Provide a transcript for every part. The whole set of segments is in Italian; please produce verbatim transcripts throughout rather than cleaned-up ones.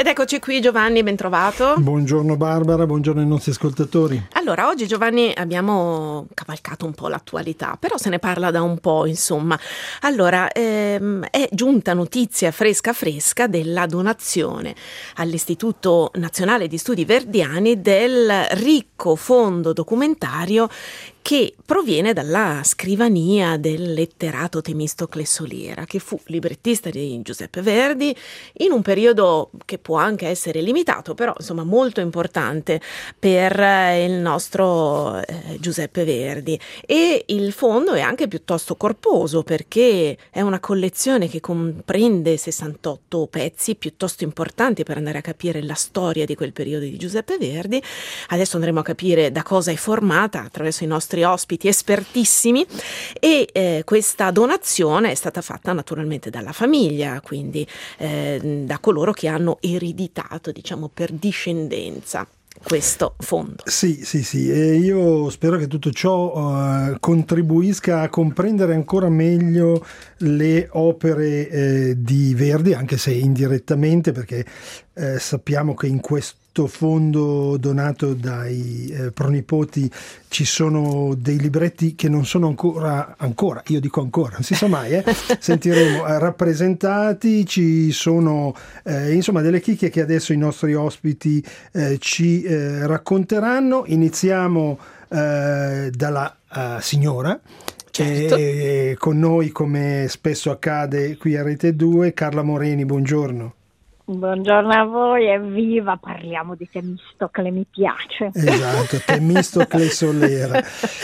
Ed eccoci qui, Giovanni, ben trovato. Buongiorno Barbara, buongiorno ai nostri ascoltatori. Allora, oggi Giovanni abbiamo cavalcato un po' l'attualità, però se ne parla da un po', insomma. Allora, ehm, è giunta notizia fresca fresca della donazione all'Istituto Nazionale di Studi Verdiani del ricco fondo documentario che proviene dalla scrivania del letterato Temistocle Solera, che fu librettista di Giuseppe Verdi in un periodo che può anche essere limitato, però insomma molto importante per il nostro eh, Giuseppe Verdi. E il fondo è anche piuttosto corposo, perché è una collezione che comprende sessantotto pezzi piuttosto importanti per andare a capire la storia di quel periodo di Giuseppe Verdi. Adesso andremo a capire da cosa è formata attraverso i nostri ospiti espertissimi, e eh, questa donazione è stata fatta naturalmente dalla famiglia, quindi eh, da coloro che hanno ereditato, diciamo, per discendenza questo fondo. Sì, sì, sì, e io spero che tutto ciò uh, contribuisca a comprendere ancora meglio le opere eh, di Verdi, anche se indirettamente, perché eh, sappiamo che in questo fondo donato dai eh, pronipoti ci sono dei libretti che non sono ancora, ancora, io dico ancora, non si sa mai, eh? sentiremo eh, rappresentati, ci sono eh, insomma delle chicche che adesso i nostri ospiti eh, ci eh, racconteranno. Iniziamo eh, dalla uh, signora. Certo. E con noi, come spesso accade qui a Rete due, Carla Moreni, buongiorno. Buongiorno a voi, evviva, parliamo di Temistocle, mi piace. Esatto, Temistocle Solera.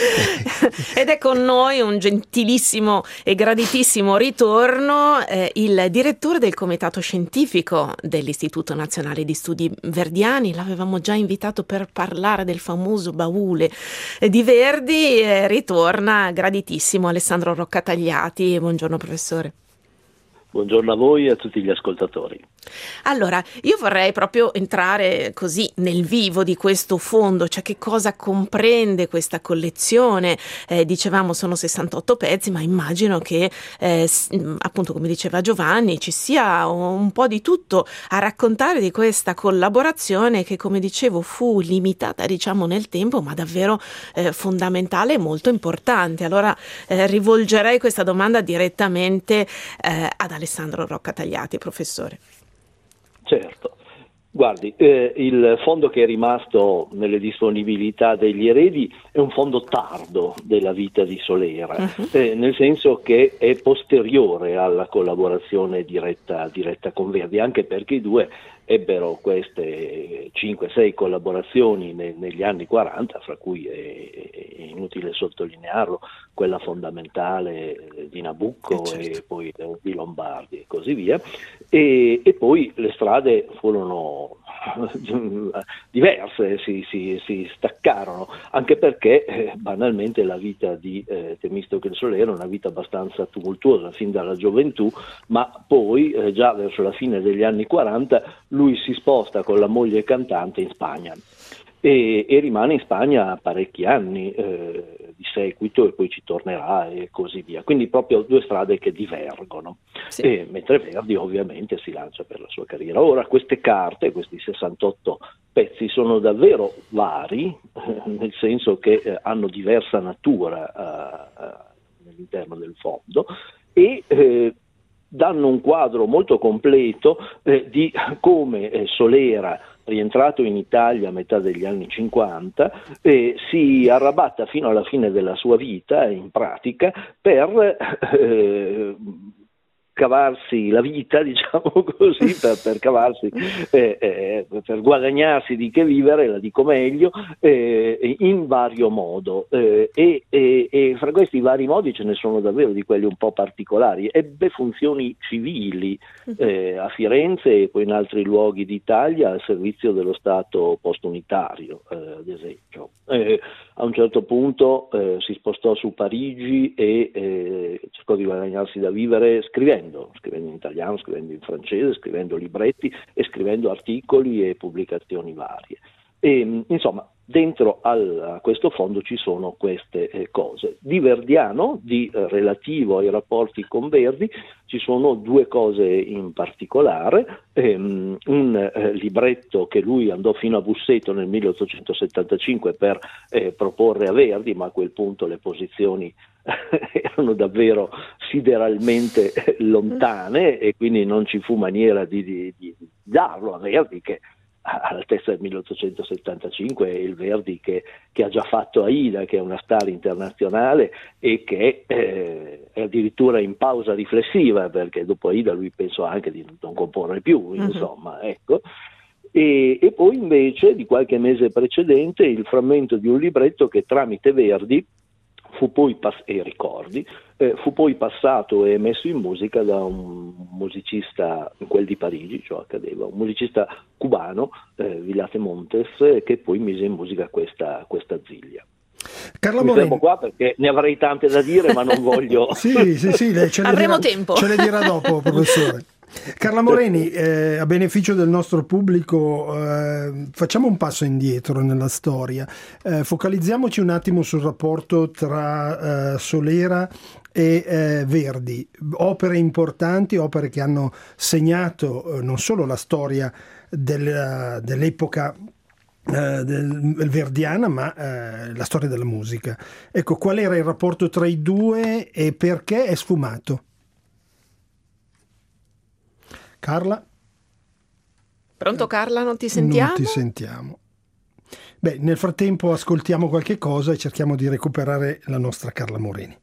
Ed è con noi un gentilissimo e graditissimo ritorno eh, il direttore del comitato scientifico dell'Istituto Nazionale di Studi Verdiani. L'avevamo già invitato per parlare del famoso baule di Verdi. Eh, ritorna graditissimo Alessandro Roccatagliati. Buongiorno professore. Buongiorno a voi e a tutti gli ascoltatori. Allora, io vorrei proprio entrare così nel vivo di questo fondo, cioè che cosa comprende questa collezione. Eh, dicevamo sono sessantotto pezzi, ma immagino che eh, appunto, come diceva Giovanni, ci sia un po' di tutto a raccontare di questa collaborazione che, come dicevo, fu limitata, diciamo, nel tempo, ma davvero eh, fondamentale e molto importante. Allora eh, rivolgerei questa domanda direttamente eh, ad Alessandro Roccatagliati, professore. Certo, guardi, eh, il fondo che è rimasto nelle disponibilità degli eredi è un fondo tardo della vita di Solera, uh-huh. eh, nel senso che è posteriore alla collaborazione diretta, diretta con Verdi, anche perché i due ebbero queste cinque sei collaborazioni ne, negli anni quaranta, fra cui è, è inutile sottolinearlo, quella fondamentale di Nabucco, eh certo. e poi di Lombardi e così via, e, e poi le strade furono diverse, si, si, si staccarono, anche perché eh, banalmente la vita di eh, Temistocle Solera è una vita abbastanza tumultuosa fin dalla gioventù, ma poi eh, già verso la fine degli anni quaranta lui si sposta con la moglie cantante in Spagna e, e rimane in Spagna parecchi anni eh, di seguito, e poi ci tornerà e così via, quindi proprio due strade che divergono, sì. E, mentre Verdi ovviamente si lancia per la sua carriera. Ora queste carte, questi sessantotto pezzi sono davvero vari, eh, nel senso che eh, hanno diversa natura eh, eh, all'interno del fondo, e eh, danno un quadro molto completo eh, di come eh, Solera, rientrato in Italia a metà degli anni cinquanta, eh, si arrabatta fino alla fine della sua vita, in pratica, per eh, cavarsi la vita, diciamo così, per, per cavarsi, eh, eh, per guadagnarsi di che vivere, la dico meglio, eh, in vario modo, eh, e, e, e fra questi vari modi ce ne sono davvero di quelli un po' particolari. Ebbe funzioni civili eh, a Firenze e poi in altri luoghi d'Italia al servizio dello Stato postunitario, eh, ad esempio. Eh, a un certo punto eh, si spostò su Parigi e eh, cercò di guadagnarsi da vivere scrivendo, scrivendo in italiano, scrivendo in francese, scrivendo libretti e scrivendo articoli e pubblicazioni varie. E, insomma, dentro al, a questo fondo ci sono queste eh, cose. Di verdiano, di eh, relativo ai rapporti con Verdi, ci sono due cose in particolare, ehm, un eh, libretto che lui andò fino a Busseto nel milleottocentosettantacinque per eh, proporre a Verdi, ma a quel punto le posizioni erano davvero sideralmente lontane e quindi non ci fu maniera di, di, di darlo a Verdi, che all'altezza del milleottocentosettantacinque è il Verdi che, che ha già fatto Aida, che è una star internazionale e che eh, è addirittura in pausa riflessiva, perché dopo Aida lui pensò anche di non comporre più, insomma, uh-huh. ecco. E, e poi invece di qualche mese precedente il frammento di un libretto che tramite Verdi fu poi pass- e ricordi, eh, fu poi passato e messo in musica da un musicista, quel di Parigi, ciò accadeva, un musicista cubano, eh, Villate Montes, che poi mise in musica questa, questa ziglia. Carla Mi Moreni. fermo qua perché ne avrei tante da dire, ma non voglio... sì, sì, sì, ce le avremo dirà, tempo. Ce le dirà dopo, professore. Carla Moreni, eh, a beneficio del nostro pubblico, eh, facciamo un passo indietro nella storia, eh, focalizziamoci un attimo sul rapporto tra eh, Solera e eh, Verdi, opere importanti, opere che hanno segnato eh, non solo la storia del, dell'epoca eh, del, del verdiana, ma eh, la storia della musica. Ecco, qual era il rapporto tra i due e perché è sfumato? Carla? Pronto Carla, non ti sentiamo? Non ti sentiamo. Beh, nel frattempo ascoltiamo qualche cosa e cerchiamo di recuperare la nostra Carla Moreni.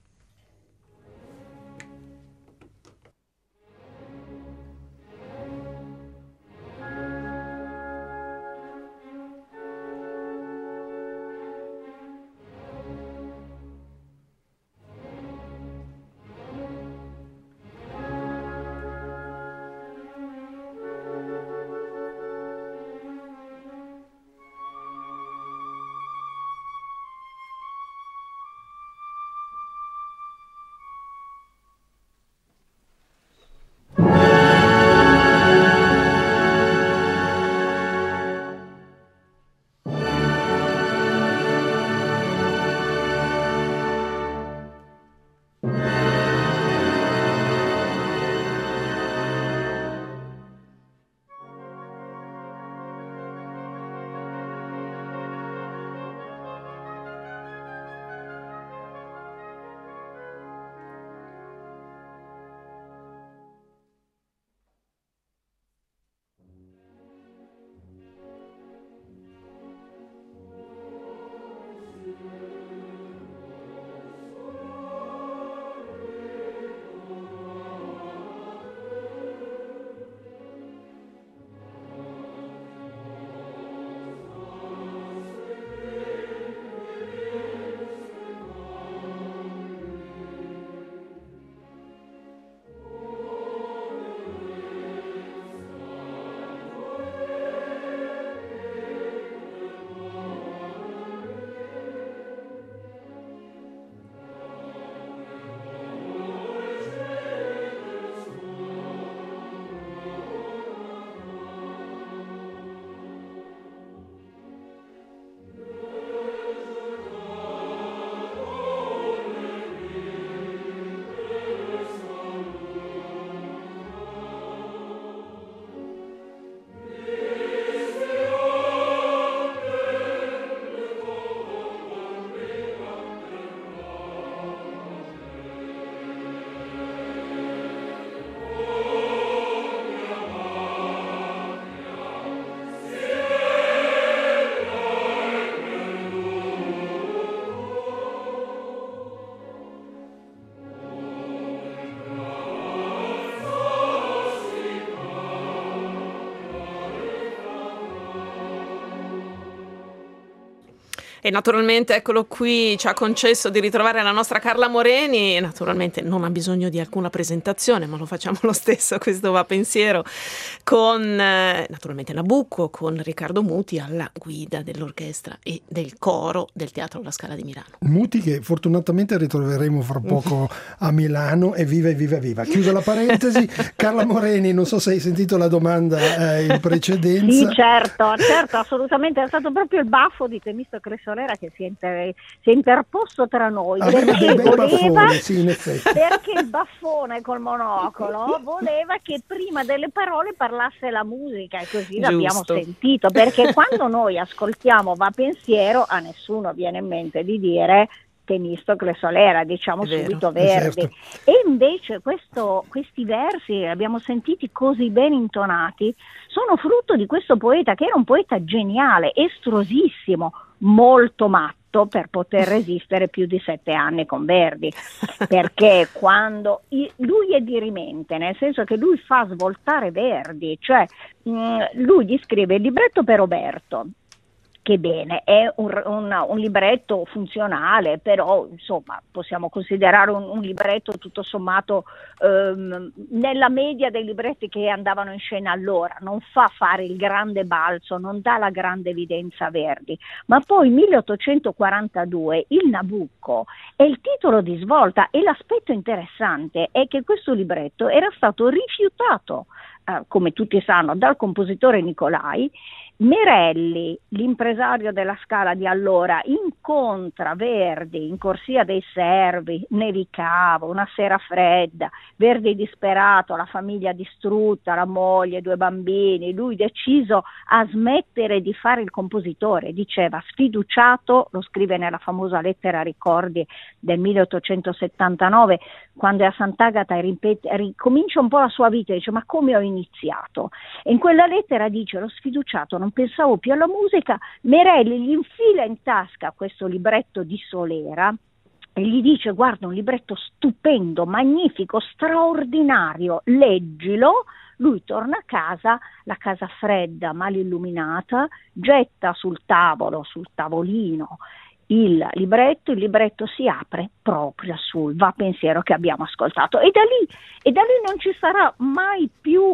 E naturalmente eccolo qui, ci ha concesso di ritrovare la nostra Carla Moreni, e naturalmente non ha bisogno di alcuna presentazione, ma lo facciamo lo stesso, questo va pensiero, con eh, naturalmente Nabucco, con Riccardo Muti alla guida dell'orchestra e del coro del Teatro La Scala di Milano. Muti che fortunatamente ritroveremo fra poco a Milano, e viva e viva viva. Chiusa la parentesi, Carla Moreni, non so se hai sentito la domanda eh, in precedenza. Sì, certo, certo, assolutamente, è stato proprio il baffo di Temistocle Solera che si è, inter- si è interposto tra noi, Aveva perché, dei bei voleva, baffoni, sì, in effetti. perché il baffone col monocolo voleva che prima delle parole parlasse la musica, e così Giusto. l'abbiamo sentito, perché quando noi ascoltiamo Va Pensiero a nessuno viene in mente di dire Temistocle Solera, diciamo Vero, subito Verdi. certo. E invece questo, questi versi, abbiamo sentiti così ben intonati, sono frutto di questo poeta che era un poeta geniale, estrosissimo, molto matto per poter resistere più di sette anni con Verdi, perché quando lui è dirimente, nel senso che lui fa svoltare Verdi, cioè mh, lui gli scrive il libretto per Roberto, che bene, è un, un, un libretto funzionale, però insomma possiamo considerare un, un libretto tutto sommato ehm, nella media dei libretti che andavano in scena allora, non fa fare il grande balzo, non dà la grande evidenza a Verdi, ma poi milleottocentoquarantadue il Nabucco è il titolo di svolta, e l'aspetto interessante è che questo libretto era stato rifiutato, eh, come tutti sanno, dal compositore Nicolai. Merelli, l'impresario della Scala di allora, incontra Verdi in Corsia dei Servi, nevicava, una sera fredda, Verdi disperato, la famiglia distrutta, la moglie, due bambini, lui deciso a smettere di fare il compositore, diceva sfiduciato, lo scrive nella famosa lettera Ricordi del milleottocentosettantanove, quando è a Sant'Agata e ripete, ricomincia un po' la sua vita, dice ma come ho iniziato? E in quella lettera dice lo sfiduciato, non pensavo più alla musica. Merelli gli infila in tasca questo libretto di Solera e gli dice guarda, un libretto stupendo, magnifico, straordinario, leggilo. Lui torna a casa, la casa fredda, mal illuminata, getta sul tavolo, sul tavolino il libretto, il libretto si apre proprio sul Va Pensiero che abbiamo ascoltato, e da lì, e da lì non ci sarà mai più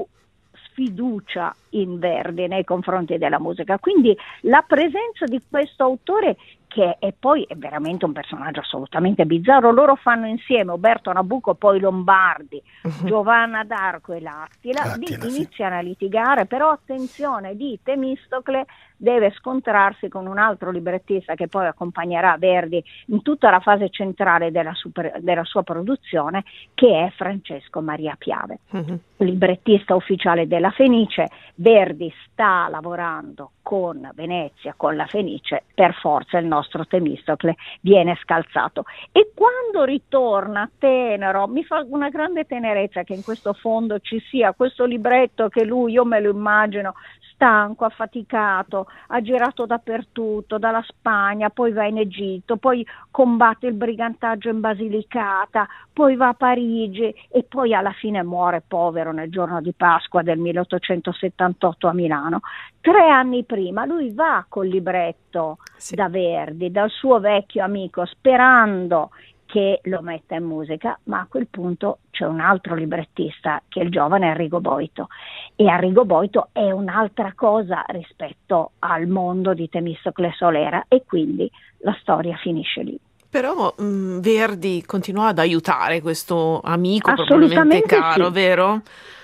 sfiducia in Verdi nei confronti della musica. Quindi la presenza di questo autore, che è poi è veramente un personaggio assolutamente bizzarro, loro fanno insieme Oberto Nabucco, poi Lombardi, uh-huh. Giovanna d'Arco e L'attila, Attila, di, sì. iniziano a litigare, però attenzione, di Temistocle deve scontrarsi con un altro librettista che poi accompagnerà Verdi in tutta la fase centrale della, super, della sua produzione, che è Francesco Maria Piave, uh-huh. librettista ufficiale della Fenice. Verdi sta lavorando con Venezia, con la Fenice, per forza il nostro Temistocle viene scalzato. E quando ritorna tenero, mi fa una grande tenerezza che in questo fondo ci sia questo libretto che lui, io me lo immagino, stanco, affaticato, ha girato dappertutto, dalla Spagna, poi va in Egitto, poi combatte il brigantaggio in Basilicata, poi va a Parigi e poi alla fine muore povero nel giorno di Pasqua del milleottocentosettantotto a Milano. Tre anni prima lui va col libretto sì. da Verdi, dal suo vecchio amico, sperando che lo metta in musica, ma a quel punto c'è un altro librettista che è il giovane Arrigo Boito, e Arrigo Boito è un'altra cosa rispetto al mondo di Temistocle Solera, e quindi la storia finisce lì. Però mh, Verdi continua ad aiutare questo amico probabilmente caro, sì. vero?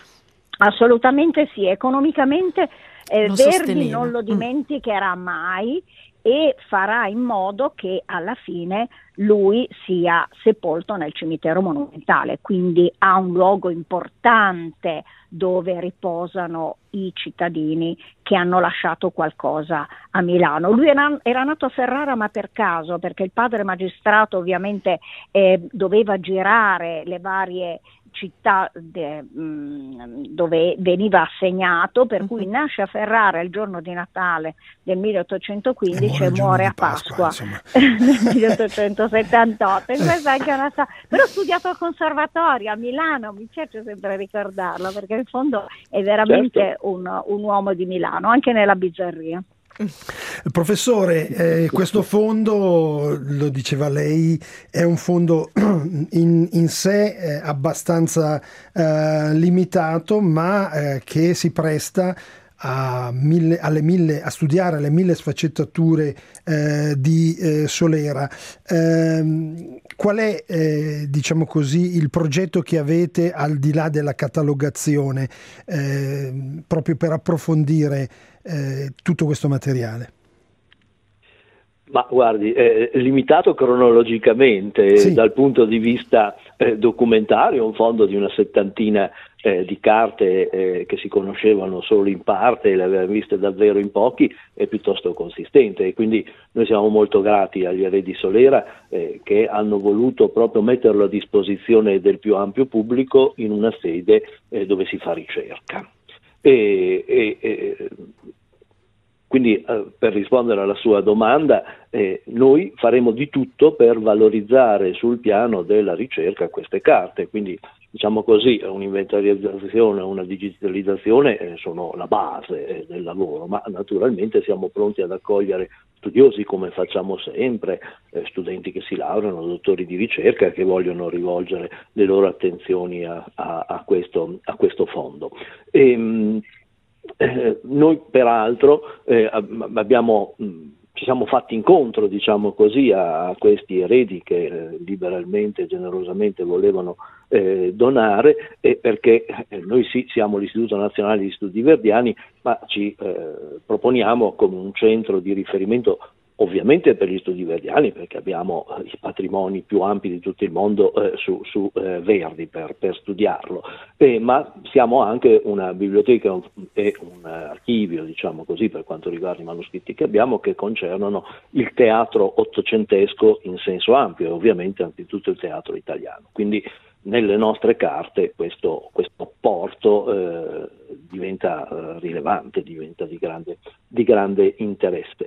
Assolutamente sì, economicamente eh, Verdi sosteneva. non lo dimenticherà mm. mai, e farà in modo che alla fine lui sia sepolto nel cimitero monumentale, quindi ha un luogo importante dove riposano i cittadini che hanno lasciato qualcosa a Milano. Lui era, era nato a Ferrara, ma per caso, perché il padre magistrato ovviamente eh, doveva girare le varie città de, mh, dove veniva assegnato, per cui nasce a Ferrara il giorno di Natale del milleottocentoquindici e muore, e muore a Pasqua, Pasqua del milleottocentosettantotto. E questa è anche una sta- però ho studiato al conservatorio a Milano, mi piace sempre ricordarlo, perché in fondo è veramente certo. un, un uomo di Milano, anche nella bizzarria. Professore, eh, questo fondo, lo diceva lei, è un fondo in, in sé eh, abbastanza eh, limitato, ma eh, che si presta a, mille, alle mille, a studiare le mille sfaccettature eh, di eh, Solera. Eh, qual è, eh, diciamo così, il progetto che avete al di là della catalogazione, eh, proprio per approfondire eh, tutto questo materiale? Ma guardi, è limitato cronologicamente, sì. Dal punto di vista eh, documentario, un fondo di una settantina eh, di carte eh, che si conoscevano solo in parte e le avevamo viste davvero in pochi, è piuttosto consistente, e quindi noi siamo molto grati agli eredi Solera eh, che hanno voluto proprio metterlo a disposizione del più ampio pubblico in una sede eh, dove si fa ricerca. E, e, e, Quindi eh, per rispondere alla sua domanda, eh, noi faremo di tutto per valorizzare sul piano della ricerca queste carte, quindi diciamo così un'inventarizzazione, una digitalizzazione eh, sono la base eh, del lavoro, ma naturalmente siamo pronti ad accogliere studiosi come facciamo sempre, eh, studenti che si laureano, dottori di ricerca che vogliono rivolgere le loro attenzioni a, a, a, questo, a questo fondo. E, Eh, noi peraltro eh, abbiamo, mh, ci siamo fatti incontro, diciamo così, a, a questi eredi che eh, liberalmente e generosamente volevano eh, donare, eh, perché eh, noi sì siamo l'Istituto Nazionale di Studi Verdiani, ma ci eh, proponiamo come un centro di riferimento ovviamente per gli studi verdiani, perché abbiamo eh, i patrimoni più ampi di tutto il mondo eh, su, su eh, Verdi per, per studiarlo, eh, ma siamo anche una biblioteca e un archivio, diciamo così, per quanto riguarda i manoscritti che abbiamo, che concernono il teatro ottocentesco in senso ampio e ovviamente anzitutto il teatro italiano. Quindi nelle nostre carte questo, questo apporto eh, diventa eh, rilevante, diventa di grande, di grande interesse.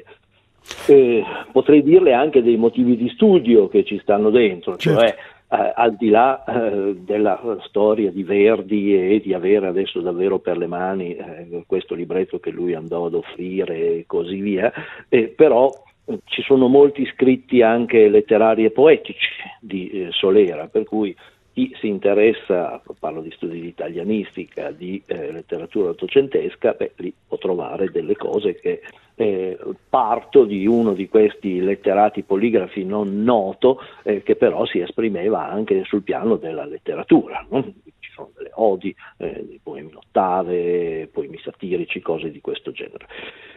Eh, potrei dirle anche dei motivi di studio che ci stanno dentro, certo. Cioè eh, al di là eh, della storia di Verdi e di avere adesso davvero per le mani eh, questo libretto che lui andò ad offrire e così via, eh, però eh, ci sono molti scritti anche letterari e poetici di eh, Solera, per cui chi si interessa, parlo di studi di italianistica, di eh, letteratura ottocentesca, beh, lì può trovare delle cose che eh, parto di uno di questi letterati poligrafi non noto, eh, che però si esprimeva anche sul piano della letteratura, no? Ci sono delle odi, eh, dei poemi in ottave, poemi satirici, cose di questo genere.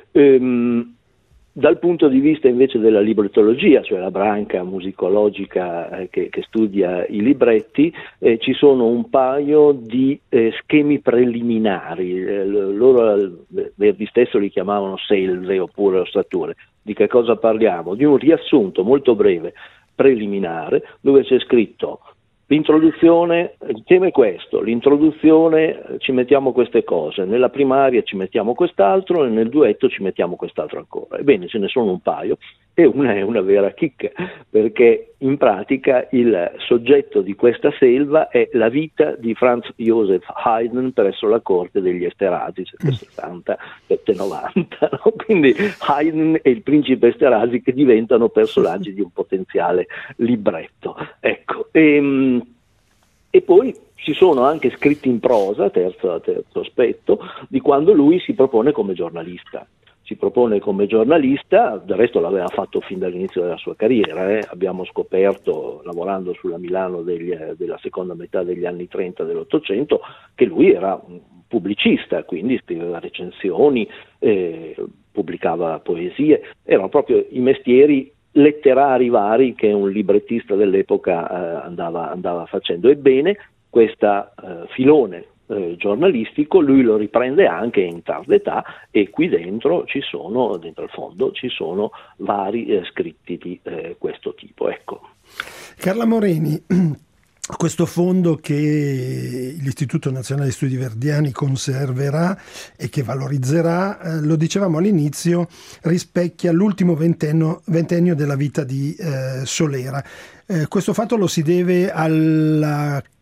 Ehm, Dal punto di vista invece della librettologia, cioè la branca musicologica eh, che, che studia i libretti, eh, ci sono un paio di eh, schemi preliminari, eh, loro eh, Verdi stesso li chiamavano selve oppure ossature. Di che cosa parliamo? Di un riassunto molto breve, preliminare, dove c'è scritto: l'introduzione, il tema è questo, l'introduzione ci mettiamo queste cose, nella primaria ci mettiamo quest'altro e nel duetto ci mettiamo quest'altro ancora. Ebbene, ce ne sono un paio e una è una vera chicca, perché in pratica il soggetto di questa selva è la vita di Franz Joseph Haydn presso la corte degli Esterházy, settecentosessanta settecentonovanta, no? Quindi Haydn e il principe Esterházy che diventano personaggi di un potenziale libretto. Ecco. E, e poi ci sono anche scritti in prosa, terzo, terzo aspetto, di quando lui si propone come giornalista. Si propone come giornalista, del resto l'aveva fatto fin dall'inizio della sua carriera, eh. Abbiamo scoperto, lavorando sulla Milano degli, della seconda metà degli anni trenta dell'Ottocento, che lui era un pubblicista, quindi scriveva recensioni, eh, pubblicava poesie, erano proprio i mestieri letterari vari che un librettista dell'epoca eh, andava, andava facendo. Ebbene, questa eh, filone Eh, giornalistico lui lo riprende anche in tarda età, e qui dentro ci sono, dentro il fondo ci sono vari eh, scritti di eh, questo tipo. Ecco. Carla Moreni, questo fondo che l'Istituto Nazionale di Studi Verdiani conserverà e che valorizzerà, eh, lo dicevamo all'inizio, rispecchia l'ultimo ventennio, ventennio della vita di eh, Solera. Eh, questo fatto lo si deve alla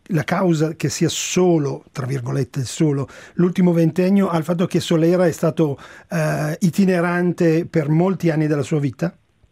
la causa che sia solo, tra virgolette solo, l'ultimo ventennio al fatto che Solera è stato eh, itinerante per molti anni della sua vita?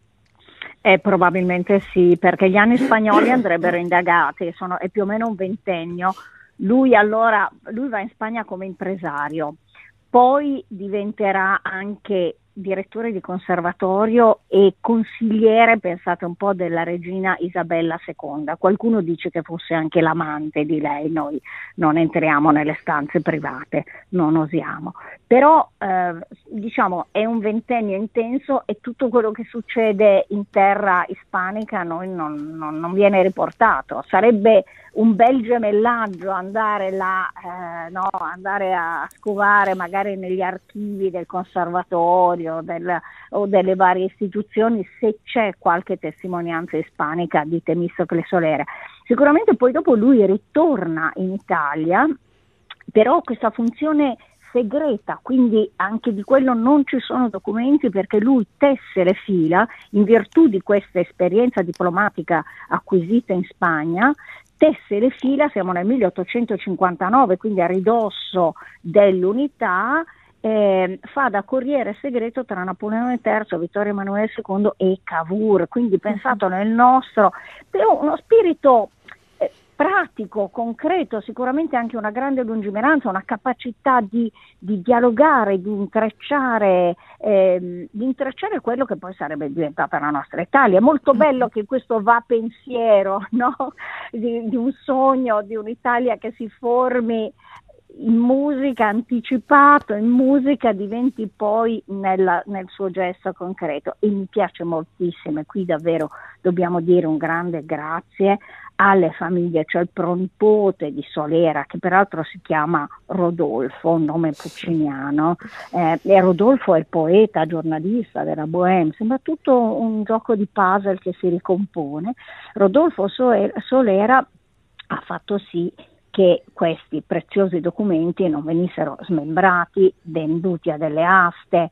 Eh, probabilmente sì, perché gli anni spagnoli andrebbero indagati, sono, è più o meno un ventennio. Lui allora, lui va in Spagna come impresario, poi diventerà anche direttore di conservatorio e consigliere, pensate un po', della regina Isabella seconda. Qualcuno dice che fosse anche l'amante di lei, noi non entriamo nelle stanze private, non osiamo. Però eh, diciamo è un ventennio intenso e tutto quello che succede in terra ispanica a noi non, non, non viene riportato. Sarebbe un bel gemellaggio andare là, eh, no, andare a scovare magari negli archivi del conservatorio del, o delle varie istituzioni se c'è qualche testimonianza ispanica di Temistocle Solera. Sicuramente poi dopo lui ritorna in Italia, però questa funzione segreta, quindi anche di quello non ci sono documenti perché lui tesse le fila in virtù di questa esperienza diplomatica acquisita in Spagna. Tesse le fila, siamo nel milleottocentocinquantanove, quindi a ridosso dell'unità, eh, fa da corriere segreto tra Napoleone terzo, Vittorio Emanuele secondo e Cavour, quindi pensato nel nostro, però uno spirito eh, pratico, concreto, sicuramente anche una grande lungimiranza, una capacità di, di dialogare, di intrecciare, eh, di intrecciare quello che poi sarebbe diventata la nostra Italia. È molto bello che questo va pensiero, no? di, di un sogno, di un'Italia che si formi in musica, anticipato, in musica diventi poi nella, nel suo gesto concreto, e mi piace moltissimo, e qui davvero dobbiamo dire un grande grazie alle famiglie, cioè il pronipote di Solera, che peraltro si chiama Rodolfo, un nome pucciniano, eh, e Rodolfo è il poeta, giornalista della Bohème, sembra tutto un gioco di puzzle che si ricompone. Rodolfo Solera ha fatto sì che questi preziosi documenti non venissero smembrati, venduti a delle aste,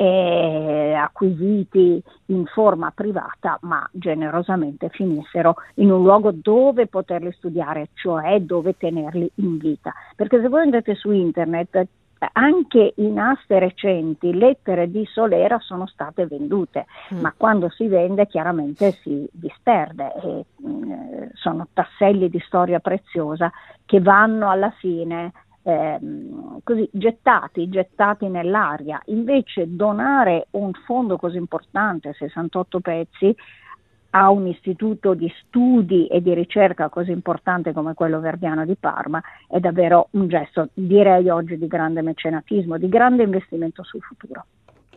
eh, acquisiti in forma privata, ma generosamente finissero in un luogo dove poterli studiare, cioè dove tenerli in vita. Perché se voi andate su internet, anche in aste recenti lettere di Solera sono state vendute, mm. ma quando si vende chiaramente si disperde e mh, sono tasselli di storia preziosa che vanno alla fine eh, così gettati, gettati nell'aria. Invece donare un fondo così importante, sessantotto pezzi, a un istituto di studi e di ricerca così importante come quello Verdiano di Parma è davvero un gesto, direi oggi, di grande mecenatismo, di grande investimento sul futuro.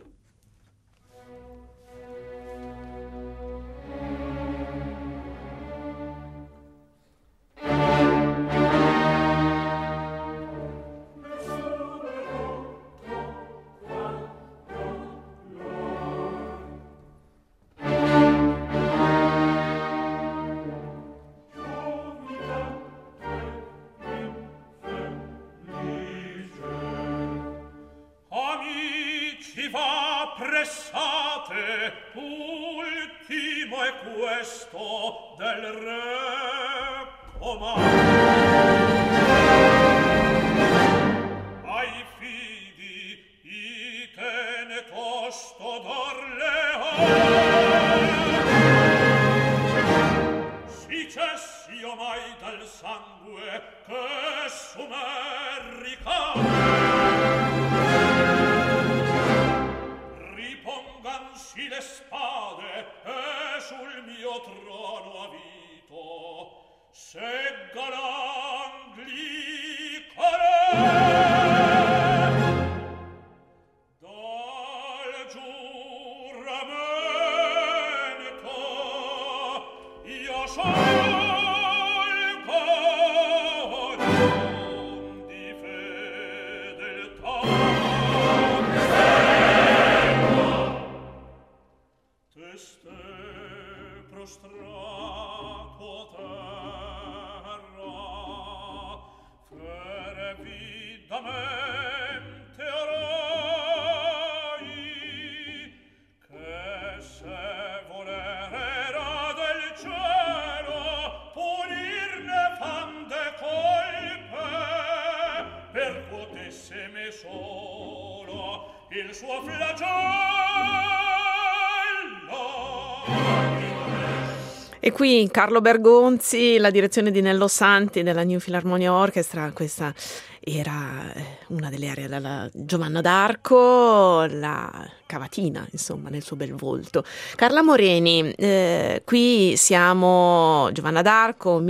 Pressate, ultimo è questo del re comando. Ai fidi itene tosto d'Orleans, si cessi omai dal sangue che su me ricade. Ripongansi le spade e sul mio trono avito segga l'Anglicare dal giuramento io sciolgo non di fedeltà. Teste prostrato a terra, fervidamente orai che il suo flagello. E qui Carlo Bergonzi, la direzione di Nello Santi della New Philharmonia Orchestra. Questa era una delle aree della Giovanna d'Arco, la cavatina, insomma, nel suo bel volto. Carla Moreni, eh, qui siamo Giovanna d'Arco,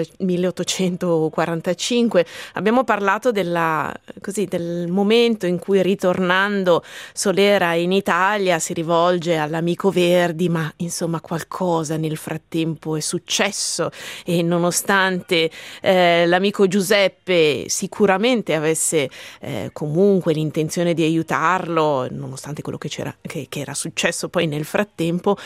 milleottocentoquarantacinque. Abbiamo parlato della, così, del momento in cui, ritornando Solera in Italia, si rivolge all'amico Verdi, ma insomma qualcosa nel frattempo è successo, e nonostante eh, l'amico Giuseppe sicuramente avesse eh, comunque l'intenzione di aiutarlo, nonostante quello che c'era, che, che era successo poi nel frattempo,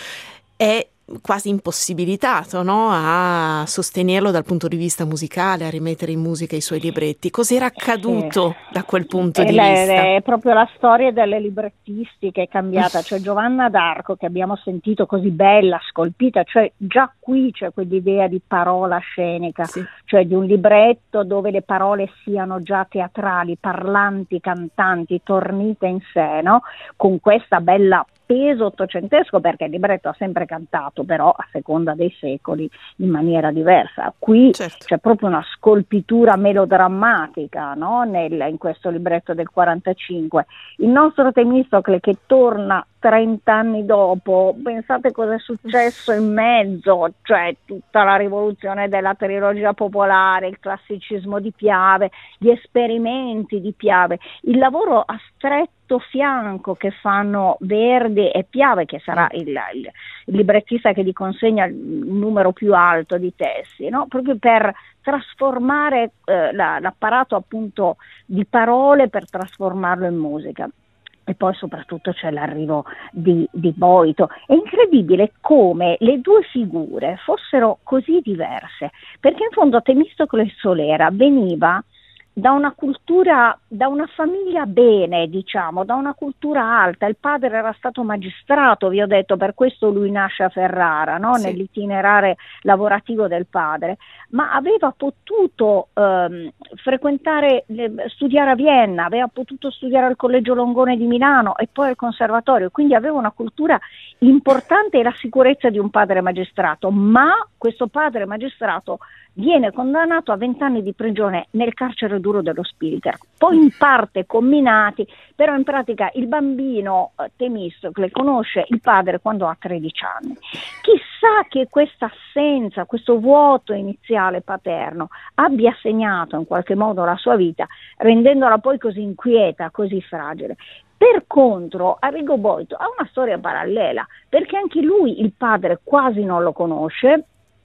è quasi impossibilitato, no? A sostenerlo dal punto di vista musicale, a rimettere in musica i suoi libretti. Cos'era accaduto sì. da quel punto è di la, vista? È proprio la storia delle librettisti che è cambiata, cioè Giovanna d'Arco, che abbiamo sentito così bella, scolpita, cioè già qui c'è quell'idea di parola scenica, sì. cioè di un libretto dove le parole siano già teatrali, parlanti, cantanti, tornite in sé, no? Con questa bella peso ottocentesco, perché il libretto ha sempre cantato, però a seconda dei secoli in maniera diversa. Qui certo. c'è proprio una scolpitura melodrammatica, no? Nel, in questo libretto del quarantacinque. Il nostro Temistocle che torna trenta anni dopo, pensate cosa è successo in mezzo, cioè tutta la rivoluzione della trilogia popolare, il classicismo di Piave, gli esperimenti di Piave, il lavoro a stretto fianco che fanno Verdi e Piave, che sarà il, il, il librettista che gli consegna il numero più alto di testi, no? Proprio per trasformare eh, la, l'apparato appunto di parole, per trasformarlo in musica. E poi soprattutto c'è l'arrivo di, di Boito. È incredibile come le due figure fossero così diverse, perché in fondo Temistocle e Solera veniva da una cultura, da una famiglia bene, diciamo, da una cultura alta. Il padre era stato magistrato, vi ho detto, per questo lui nasce a Ferrara, no? Sì. Nell'itinerare lavorativo del padre, ma aveva potuto ehm, frequentare, studiare a Vienna, aveva potuto studiare al Collegio Longone di Milano e poi al Conservatorio, quindi aveva una cultura importante e la sicurezza di un padre magistrato, ma questo padre magistrato viene condannato a vent'anni di prigione nel carcere duro dello Spilker, poi in parte comminati, però in pratica il bambino eh, Temistocle conosce il padre quando ha tredici anni. Chissà che questa assenza, questo vuoto iniziale paterno abbia segnato in qualche modo la sua vita, rendendola poi così inquieta, così fragile. Per contro, Arrigo Boito ha una storia parallela, perché anche lui il padre quasi non lo conosce,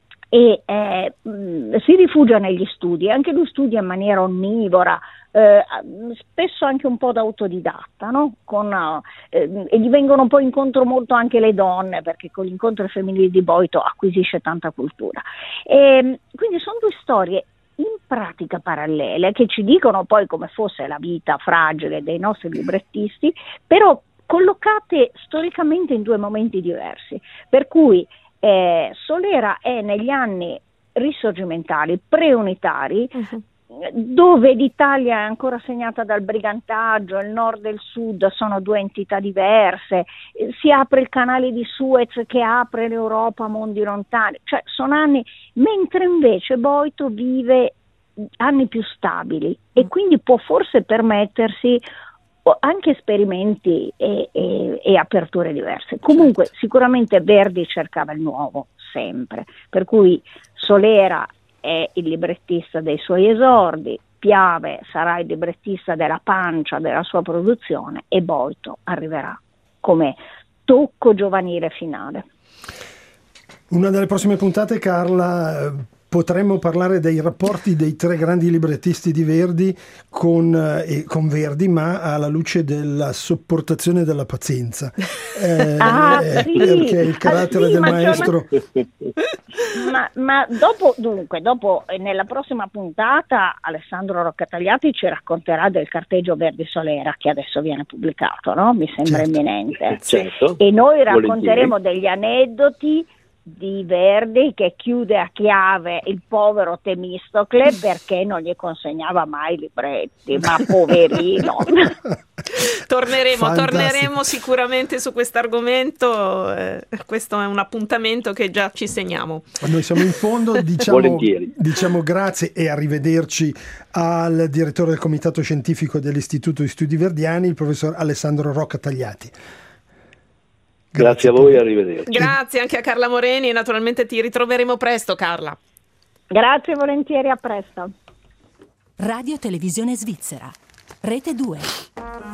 e eh, mh, si rifugia negli studi, anche lui studia in maniera onnivora, eh, spesso anche un po' da autodidatta, no? Con, eh, e gli vengono poi incontro molto anche le donne, perché con gli incontri femminili di Boito acquisisce tanta cultura. E, quindi sono due storie in pratica parallele, che ci dicono poi come fosse la vita fragile dei nostri librettisti, però collocate storicamente in due momenti diversi, per cui Eh, Solera è negli anni risorgimentali, preunitari, uh-huh. dove l'Italia è ancora segnata dal brigantaggio, il nord e il sud sono due entità diverse, eh, si apre il canale di Suez che apre l'Europa a mondi lontani, cioè sono anni, mentre invece Boito vive anni più stabili uh-huh. e quindi può forse permettersi anche esperimenti e, e, e aperture diverse. Comunque certo. Sicuramente Verdi cercava il nuovo sempre, per cui Solera è il librettista dei suoi esordi, Piave sarà il librettista della pancia della sua produzione e Boito arriverà come tocco giovanile finale. Una delle prossime puntate, Carla, potremmo parlare dei rapporti dei tre grandi librettisti di Verdi con, eh, con Verdi, ma alla luce della sopportazione e della pazienza. Eh, ah, eh, sì. Perché il carattere ah, sì, del ma maestro... Ma, ma dopo, dunque, dopo nella prossima puntata Alessandro Roccatagliati ci racconterà del carteggio Verdi Solera che adesso viene pubblicato, no? Mi sembra certo. imminente. Certo. E noi racconteremo degli aneddoti di Verdi che chiude a chiave il povero Temistocle perché non gli consegnava mai i libretti, ma poverino. Torneremo, Fantastico. torneremo sicuramente su questo argomento, eh, questo è un appuntamento che già ci segniamo. Noi siamo in fondo, diciamo, Volentieri. diciamo grazie e arrivederci al direttore del Comitato Scientifico dell'Istituto di Studi Verdiani, il professor Alessandro Rocca Tagliati. Grazie a voi e arrivederci. Grazie anche a Carla Moreni e naturalmente ti ritroveremo presto, Carla. Grazie, volentieri, a presto. Radio Televisione Svizzera, Rete due.